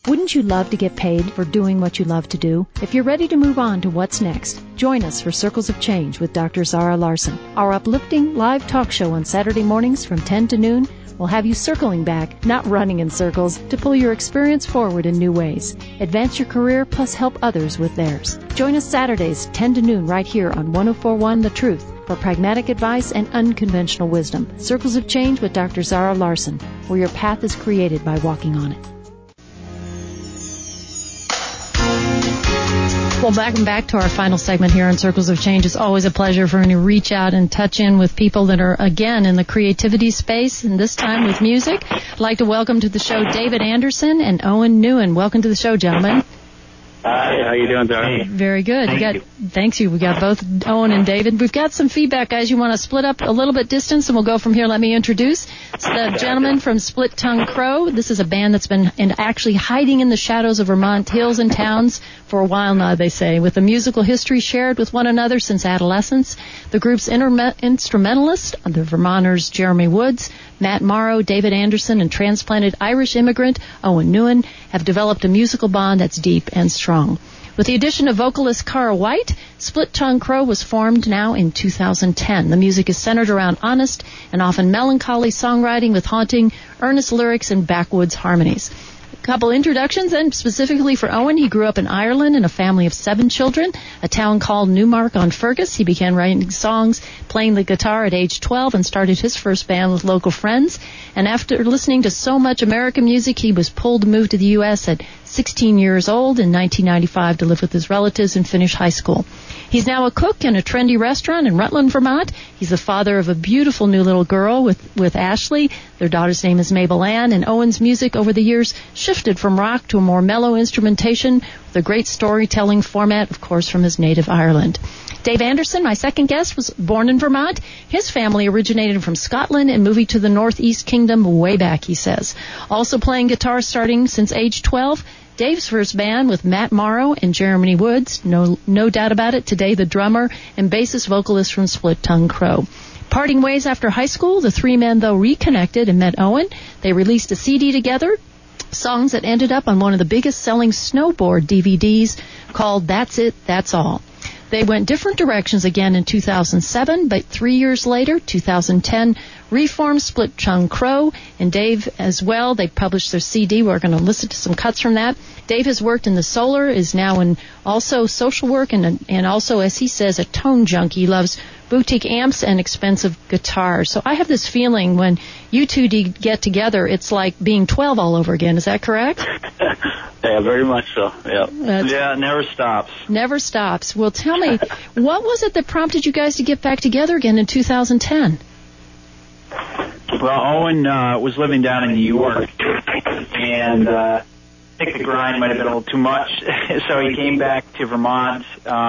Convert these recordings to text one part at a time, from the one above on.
Wouldn't you love to get paid for doing what you love to do? If you're ready to move on to what's next, join us for Circles of Change with Dr. Zara Larson. Our uplifting live talk show on Saturday mornings from 10 to noon will have you circling back, not running in circles, to pull your experience forward in new ways. Advance your career plus help others with theirs. Join us Saturdays 10 to noon right here on 104.1 The Truth for pragmatic advice and unconventional wisdom. Circles of Change with Dr. Zara Larson, where your path is created by walking on it. Well, back to our final segment here on Circles of Change. It's always a pleasure for me to reach out and touch in with people that are, again, in the creativity space, and this time with music. I'd like to welcome to the show David Anderson and Owen Nguyen. Welcome to the show, gentlemen. Hi, how you doing, Zara? Very good. Thanks you. We got both Owen and David. We've got some feedback, guys. You want to split up a little bit distance, and we'll go from here. Let me introduce the gentleman from Split Tongue Crow. This is a band that's been actually hiding in the shadows of Vermont hills and towns for a while now, they say, with a musical history shared with one another since adolescence. The group's instrumentalist, the Vermonters Jeremy Woods, Matt Morrow, David Anderson, and transplanted Irish immigrant Owen Nguyen have developed a musical bond that's deep and strong. With the addition of vocalist Cara White, Split Tongue Crow was formed now in 2010. The music is centered around honest and often melancholy songwriting with haunting, earnest lyrics and backwoods harmonies. A couple introductions, and specifically for Owen, he grew up in Ireland in a family of 7 children, a town called Newmark-on-Fergus. He began writing songs, playing the guitar at age 12, and started his first band with local friends. And after listening to so much American music, he was pulled to move to the U.S. at 16 years old in 1995 to live with his relatives and finish high school. He's now a cook in a trendy restaurant in Rutland, Vermont. He's the father of a beautiful new little girl with Ashley. Their daughter's name is Mabel Ann, and Owen's music over the years shifted from rock to a more mellow instrumentation with a great storytelling format, of course, from his native Ireland. Dave Anderson, my second guest, was born in Vermont. His family originated from Scotland and moving to the Northeast Kingdom way back, he says. Also playing guitar starting since age 12, Dave's first band with Matt Morrow and Jeremy Woods, no doubt about it, today the drummer and bassist vocalist from Split Tongue Crow. Parting ways after high school, the 3 men, though, reconnected and met Owen. They released a CD together, songs that ended up on one of the biggest-selling snowboard DVDs called That's It, That's All. They went different directions again in 2007, but 3 years later, 2010, reformed Split Tongue Crow, and Dave as well. They published their CD. We're going to listen to some cuts from that. Dave has worked in the solar, is now in also social work, and also, as he says, a tone junkie. He loves boutique amps and expensive guitars. So I have this feeling when you two get together, it's like being 12 all over again. Is that correct? Yeah, very much so. Yeah, it never stops. Never stops. Well, tell me, what was it that prompted you guys to get back together again in 2010? Well, Owen was living down in New York, and I think the grind might have been a little too much, so he came back to Vermont.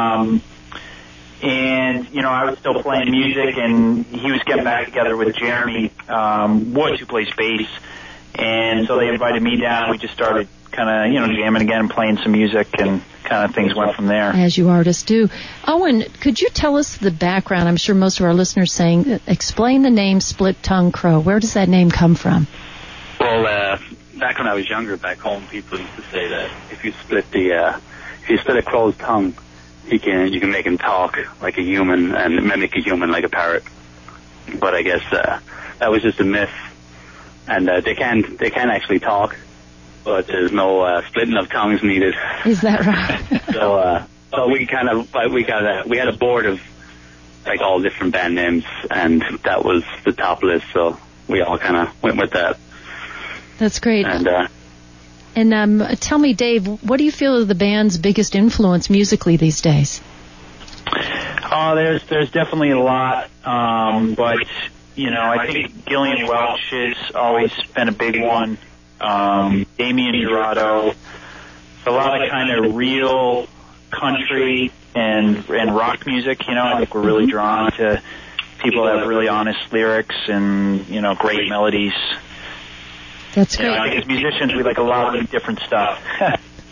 And, I was still playing music, and he was getting back together with Jeremy Woods, who plays bass. And so they invited me down. We just started kind of, jamming again and playing some music, and kind of things went from there. As you artists do. Owen, could you tell us the background? I'm sure most of our listeners saying, explain the name Split Tongue Crow. Where does that name come from? Well, back when I was younger back home, people used to say that if you split a crow's tongue, you can make him talk like a human and mimic a human like a parrot. But I guess that was just a myth, and they can actually talk, but there's no splitting of tongues needed. Is that right? So we had a board of like all different band names, and that was the top list. So we all kind of went with that. That's great. And tell me, Dave, what do you feel are the band's biggest influence musically these days? There's definitely a lot, but I think Gillian Welch has always been a big one. Damien Jurado, a lot of kind of real country and rock music. I think we're really drawn to people that have really honest lyrics and great melodies. That's great. As musicians, we like a lot of different stuff.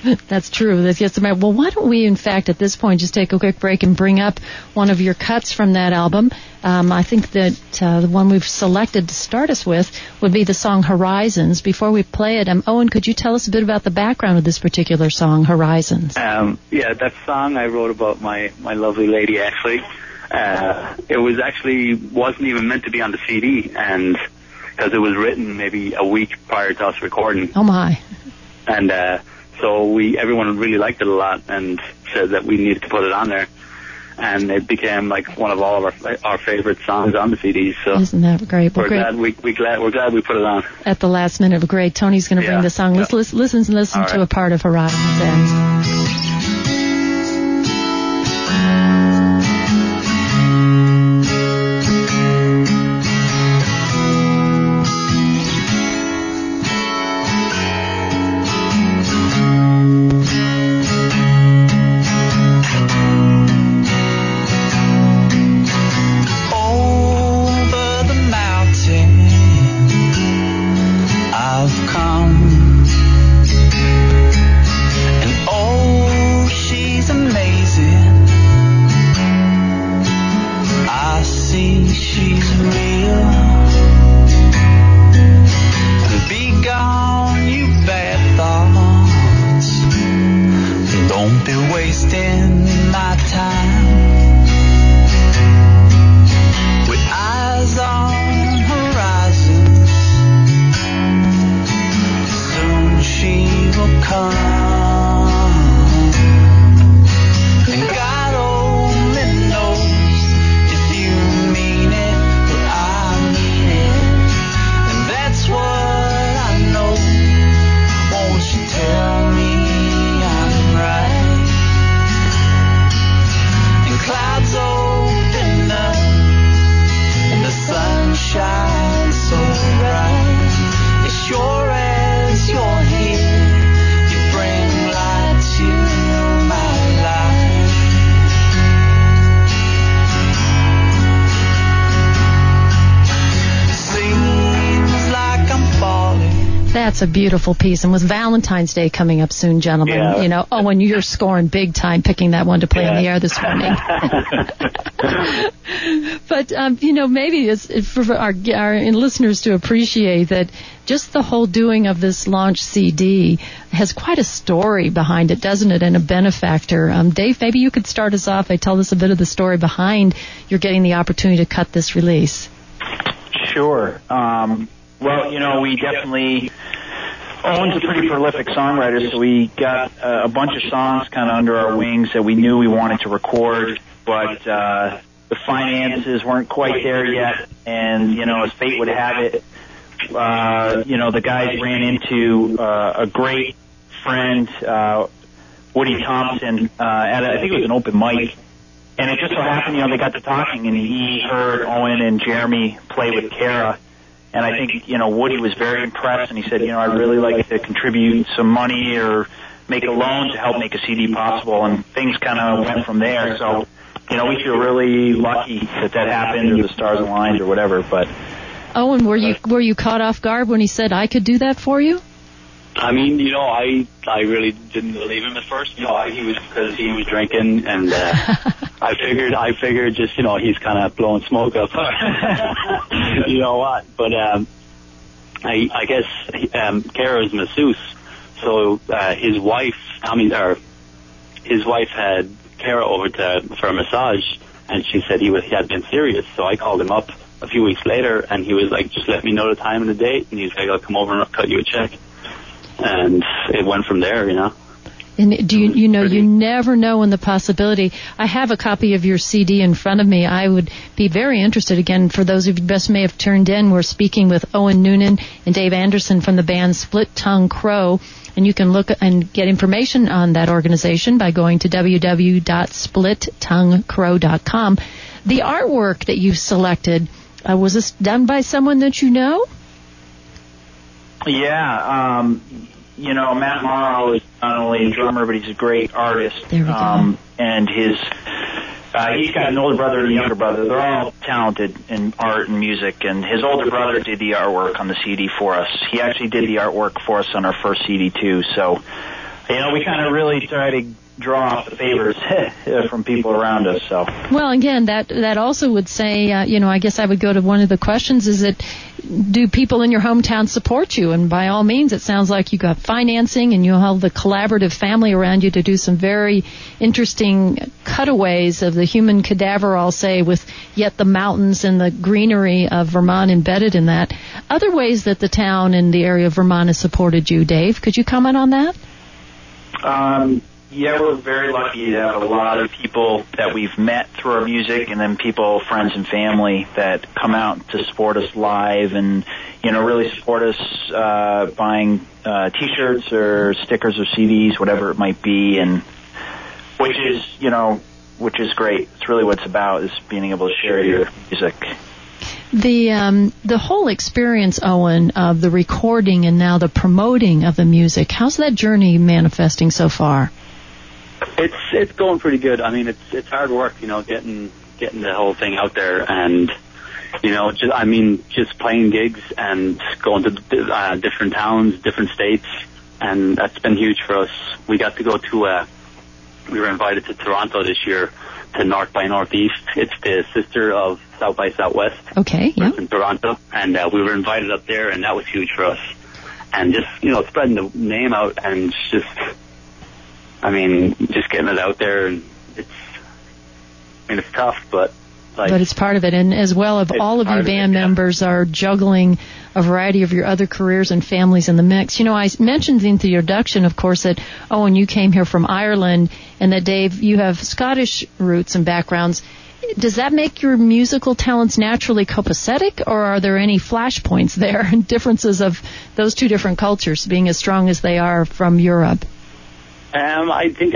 That's true. That gets the matter. Well, why don't we, in fact, at this point, just take a quick break and bring up one of your cuts from that album. I think that the one we've selected to start us with would be the song Horizons. Before we play it, Owen, could you tell us a bit about the background of this particular song, Horizons? Yeah, that song I wrote about my lovely lady, Ashley. It wasn't even meant to be on the CD, and because it was written maybe a week prior to us recording. Oh, my. And so everyone really liked it a lot and said that we needed to put it on there. And it became like one of all of our favorite songs on the CD. So isn't that great? We're glad we put it on. At the last minute, great. Tony's going to bring the song. Let's listen to a part of Horizons then. That's a beautiful piece. And with Valentine's Day coming up soon, gentlemen, Owen, you're scoring big time picking that one to play on the air this morning. But, maybe it's for our listeners to appreciate that just the whole doing of this launch CD has quite a story behind it, doesn't it, and a benefactor. Dave, maybe you could start us off by telling us a bit of the story behind your getting the opportunity to cut this release. Sure. Well, we definitely, Owen's a pretty prolific songwriter, so we got a bunch of songs kind of under our wings that we knew we wanted to record, but the finances weren't quite there yet, and, as fate would have it, the guys ran into a great friend, Woody Thompson, at I think it was an open mic, and it just so happened, they got to talking, and he heard Owen and Jeremy play with Kara. And I think, Woody was very impressed, and he said, I'd really like to contribute some money or make a loan to help make a CD possible, and things kind of went from there. So, we feel really lucky that happened, or the stars aligned, or whatever. But Owen, were you caught off guard when he said, I could do that for you? I mean, I really didn't believe him at first. He was drinking, and I figured just, he's kind of blowing smoke up. You know what? But I guess Kara's masseuse, so his wife had Kara over for a massage, and she said he had been serious. So I called him up a few weeks later, and he was like, just let me know the time and the date, and he's like, I'll come over and cut you a check. And it went from there, And do you never know in the possibility. I have a copy of your CD in front of me. I would be very interested. Again, for those of you who just may have turned in, we're speaking with Owen Noonan and Dave Anderson from the band Split Tongue Crow. And you can look and get information on that organization by going to www.splittonguecrow.com. The artwork that you selected, was this done by someone that you know? Yeah, Matt Morrow is not only a drummer, but he's a great artist. There we go. And he's got an older brother and a younger brother. They're all talented in art and music, and his older brother did the artwork on the CD for us. He actually did the artwork for us on our first CD, too. So we kind of really try to draw off the favors from people around us. So. Well, again, that also would say, I guess I would go to one of the questions: is that do people in your hometown support you? And by all means, it sounds like you got financing and you have the collaborative family around you to do some very interesting cutaways of the human cadaver, I'll say, with yet the mountains and the greenery of Vermont embedded in that. Other ways that the town and the area of Vermont has supported you, Dave, could you comment on that? Yeah, we're very lucky to have a lot of people that we've met through our music, and then people, friends and family that come out to support us live and, really support us buying T-shirts or stickers or CDs, whatever it might be, and which is great. It's really what it's about, is being able to share your music. The whole experience, Owen, of the recording and now the promoting of the music, how's that journey manifesting so far? It's going pretty good. I mean, it's hard work, getting the whole thing out there, and just playing gigs and going to different towns, different states, and that's been huge for us. We got to go to we were invited to Toronto this year to North by Northeast. It's the sister of South by Southwest. Okay, yeah. In Toronto, and we were invited up there, and that was huge for us. And just spreading the name out and just getting it out there, and it's tough, but it's part of it. And as well, all of you band members are juggling a variety of your other careers and families in the mix. I mentioned in the introduction, of course, that Owen, you came here from Ireland, and that Dave, you have Scottish roots and backgrounds. Does that make your musical talents naturally copacetic, or are there any flashpoints there and differences of those two different cultures being as strong as they are from Europe? I think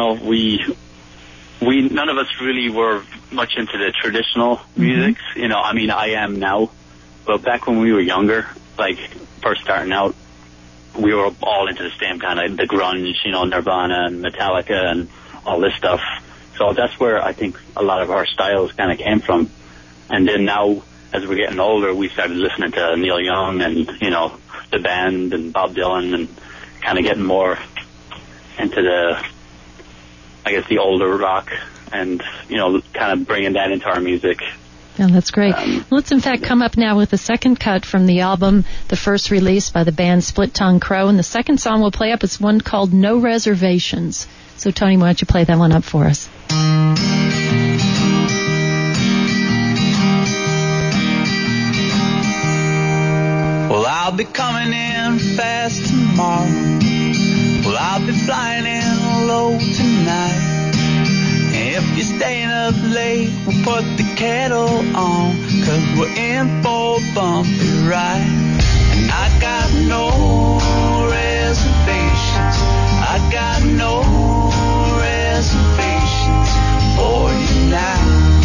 we none of us really were much into the traditional music. Mm-hmm. I am now, but back when we were younger, first starting out, we were all into the same kind of the grunge, Nirvana and Metallica and all this stuff. So that's where I think a lot of our styles kind of came from. And then now, as we're getting older, we started listening to Neil Young and the band and Bob Dylan, and kind of getting more into the older rock, and kind of bringing that into our music. Yeah, that's great. Let's in fact come up now with the second cut from the album, the first release by the band Split Tongue Crow, and the second song we'll play up is one called No Reservations. So Tony, why don't you play that one up for us? Well, I'll be coming in fast tomorrow. Well, I'll be flying in low tonight. And if you're staying up late, we'll put the kettle on, 'cause we're in for a bumpy ride. And I got no reservations. I got no reservations for you now.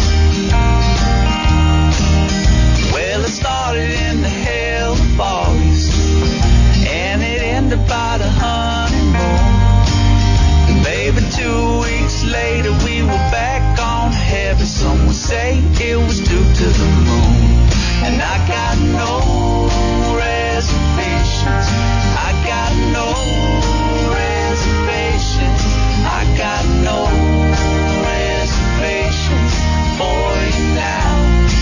Well, it started in the hell of August, and it ended by the honeymoon. And baby, 2 weeks later we were back on heaven. Some would say it was due to the moon. And I got no reservations. I got no reservations. I got no reservations for you now.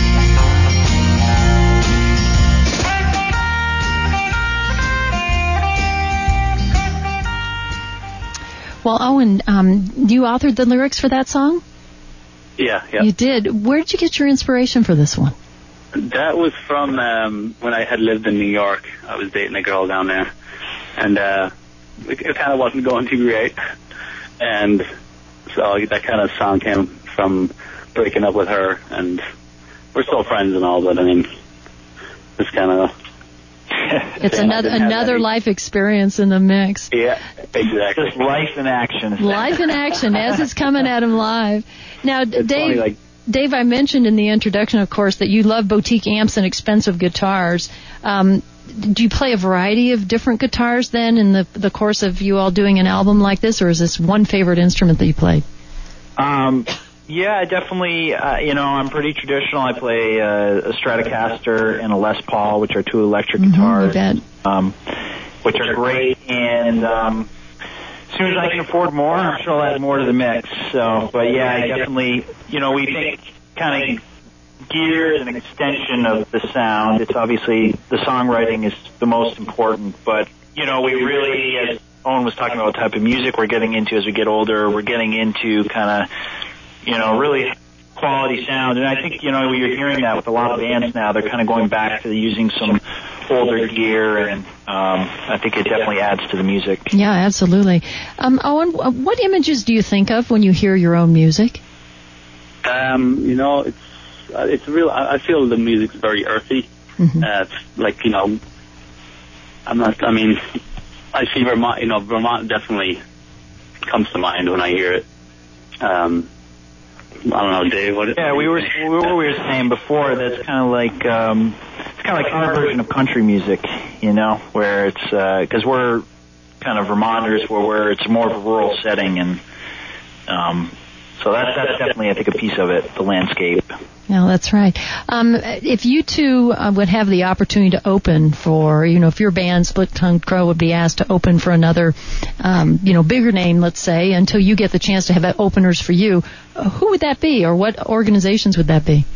Well, Owen, you authored the lyrics for that song? Yeah. You did. Where did you get your inspiration for this one? That was from when I had lived in New York. I was dating a girl down there, and it kind of wasn't going too great. And so that kind of song came from breaking up with her, and we're still friends and all, but it's kind of... It's another life experience in the mix. Yeah, exactly. Just life in action. Life in action as it's coming at him live. Now, it's Dave, funny, Dave, I mentioned in the introduction, of course, that you love boutique amps and expensive guitars. Do you play a variety of different guitars then in the course of you all doing an album like this, or is this one favorite instrument that you play? Yeah, definitely. I'm pretty traditional. I play a Stratocaster and a Les Paul, which are two electric guitars, which are great. And as soon as I can afford more, I'm sure I'll add more to the mix. So, but yeah, I definitely, we think kind of gear is an extension of the sound. It's obviously, the songwriting is the most important, but, we really, as Owen was talking about what type of music we're getting into as we get older, we're getting into kind of, really quality sound. And I think, you're hearing that with a lot of bands now. They're kind of going back to using some older gear, and I think it definitely adds to the music. Yeah, absolutely. Owen, what images do you think of when you hear your own music? It's real. I feel the music's very earthy. Mm-hmm. It's like, I see Vermont. Vermont definitely comes to mind when I hear it. I don't know, Dave. Yeah, we were saying before. That's kind of like it's kind of like our version of country music, where it's because we're kind of Vermonters, where it's more of a rural setting, and so that's definitely, I think, a piece of it, the landscape. Yeah, that's right. If you two would have the opportunity to open for, if your band, Split Tongue Crow, would be asked to open for another, bigger name, let's say, until you get the chance to have openers for you, who would that be, or what organizations would that be?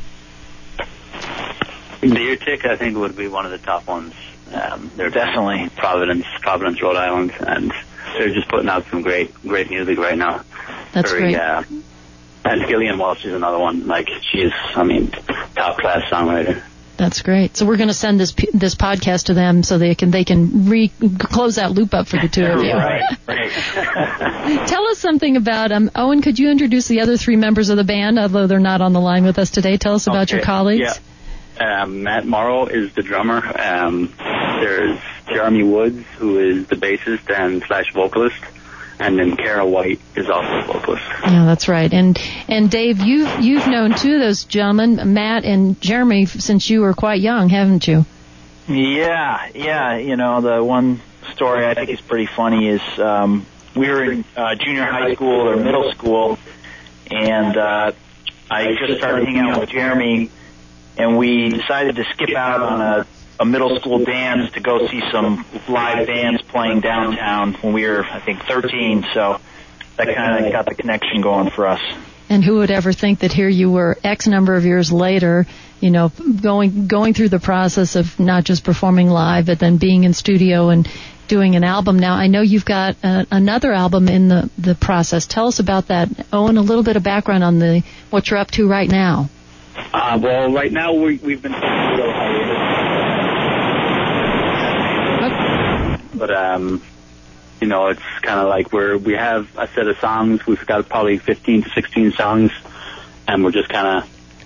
The Eartick, I think, would be one of the top ones. They're definitely Providence, Rhode Island, and they're just putting out some great music right now. That's great. And Gillian Welch is another one. Like, she's, top class songwriter. That's great. So we're going to send this podcast to them so they can close that loop up for the two of you. Right. Tell us something about Owen. Could you introduce the other three members of the band, although they're not on the line with us today? Tell us about your colleagues. Yeah. Matt Morrow is the drummer. There's Jeremy Woods, who is the bassist and / vocalist. And then Kara White is also a vocalist. Yeah, that's right. And Dave, you've known two of those gentlemen, Matt and Jeremy, since you were quite young, haven't you? Yeah. The one story I think is pretty funny is we were in junior high school or middle school, and I just started hanging out with Jeremy, and we decided to skip out on a middle school dance to go see some live bands playing downtown when we were, I think, 13. So that kind of got the connection going for us. And who would ever think that here you were X number of years later, going through the process of not just performing live, but then being in studio and doing an album. Now, I know you've got another album in the process. Tell us about that. Owen, a little bit of background on what you're up to right now. Well, right now we've been taking a little hiatus. But, it's kind of like we have a set of songs. We've got probably 15 to 16 songs, and we're just kind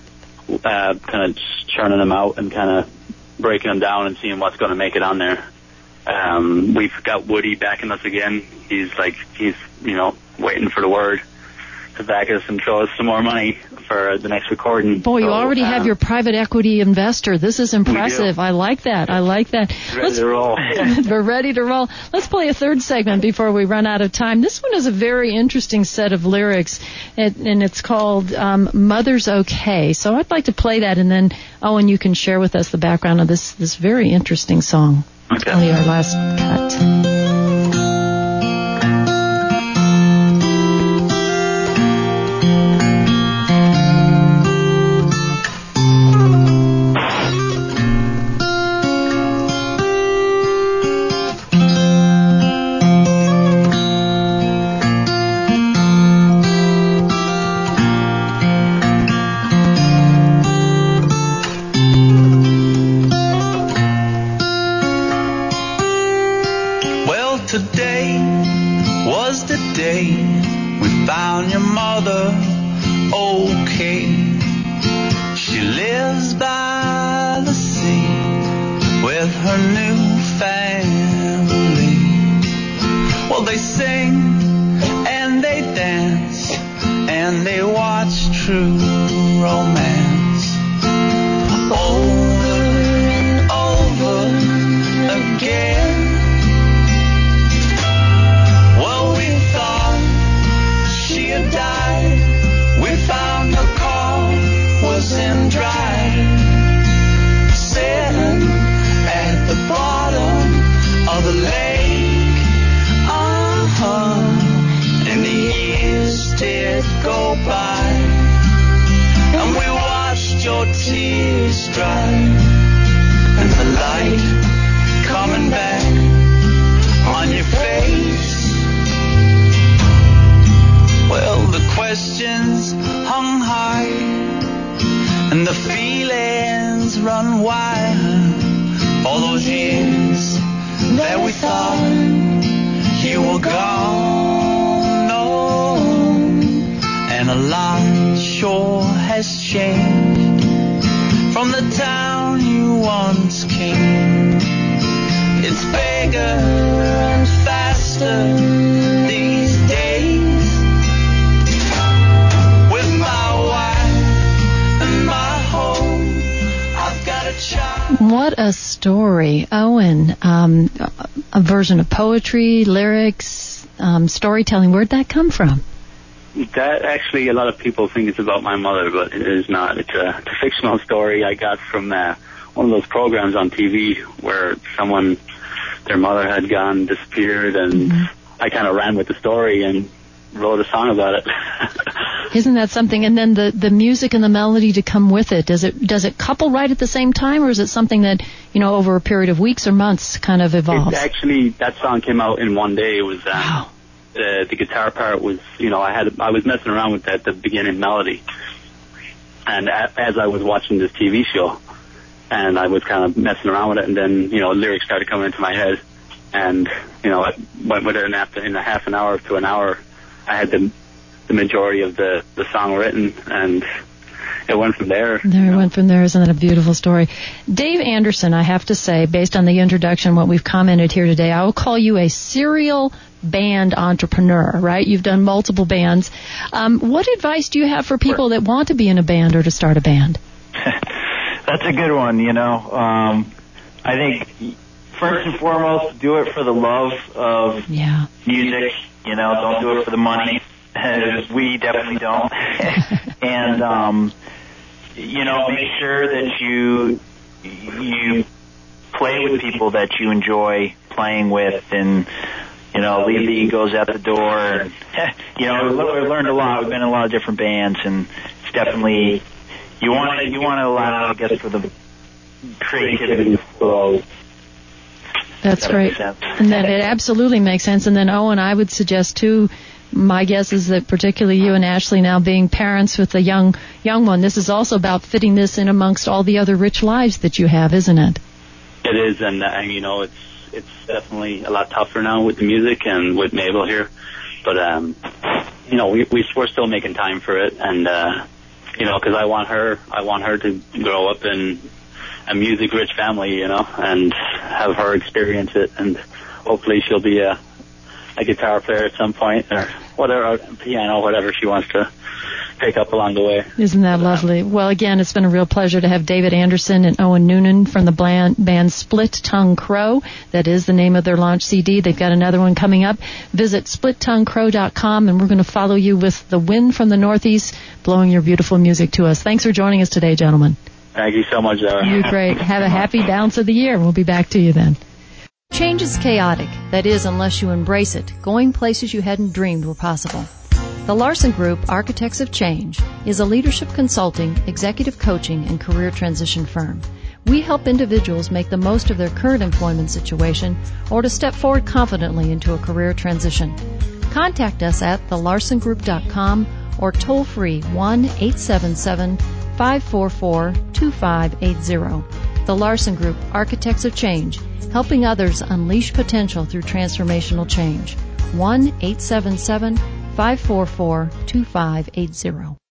of churning them out and kind of breaking them down and seeing what's going to make it on there. We've got Woody backing us again. He's waiting for the word to back us and throw us some more money for the next recording. Boy, you already have your private equity investor. This is impressive. I like that. Ready to roll. We're ready to roll. Let's play a third segment before we run out of time. This one is a very interesting set of lyrics, and it's called Mother's Okay. So I'd like to play that, and then, Owen, you can share with us the background of this very interesting song. Okay. Only our last cut. Of the lake, has changed from the town you once came. It's bigger and faster these days. With my wife and my home, I've got a child. What a story, Owen. A version of poetry, lyrics, storytelling. Where'd that come from? That actually, a lot of people think it's about my mother, but it is not. It's a fictional story I got from one of those programs on TV where their mother had disappeared, and I kind of ran with the story and wrote a song about it. Isn't that something? And then the music and the melody to come with it. Does it couple right at the same time, or is it something that, over a period of weeks or months kind of evolves? Actually, that song came out in one day. It was wow. The guitar part was, I was messing around with the beginning melody, and as I was watching this TV show, and I was kind of messing around with it, and then lyrics started coming into my head, and I went with it, and in a half an hour to an hour, I had the majority of the song written, and it went from there. It went from there. Isn't that a beautiful story? Dave Anderson, I have to say, based on the introduction, what we've commented here today, I will call you a serial band entrepreneur, right? You've done multiple bands. What advice do you have for people that want to be in a band or to start a band? That's a good one, I think first and foremost, do it for the love of music. Don't do it for the money, as we definitely don't. And, make sure that you play with people that you enjoy playing with, and, leave the egos at the door. And, we learned a lot. We've been in a lot of different bands, and it's definitely, you want to allow, I guess, for the creativity to flow. That's great. And then it absolutely makes sense. And then, Owen, I would suggest, too, my guess is that particularly you and Ashley now being parents with a young one, this is also about fitting this in amongst all the other rich lives that you have, isn't it? It is, and it's definitely a lot tougher now with the music and with Mabel here. But, we're still making time for it, and, because I want her to grow up in a music-rich family, and have her experience it, and hopefully she'll be a guitar player at some point, or whatever, piano, whatever she wants to pick up along the way. Isn't that lovely? Well, again, it's been a real pleasure to have David Anderson and Owen Noonan from the band Split Tongue Crow. That is the name of their launch CD. They've got another one coming up. Visit splittonguecrow.com, and we're going to follow you with the wind from the Northeast, blowing your beautiful music to us. Thanks for joining us today, gentlemen. Thank you so much, Zara. You're great. Have a happy balance of the year. We'll be back to you then. Change is chaotic. That is, unless you embrace it. Going places you hadn't dreamed were possible. The Larson Group, Architects of Change, is a leadership consulting, executive coaching, and career transition firm. We help individuals make the most of their current employment situation or to step forward confidently into a career transition. Contact us at thelarsongroup.com or toll free 1-877-544-2580. The Larson Group, Architects of Change, helping others unleash potential through transformational change. 1-877-544-2580.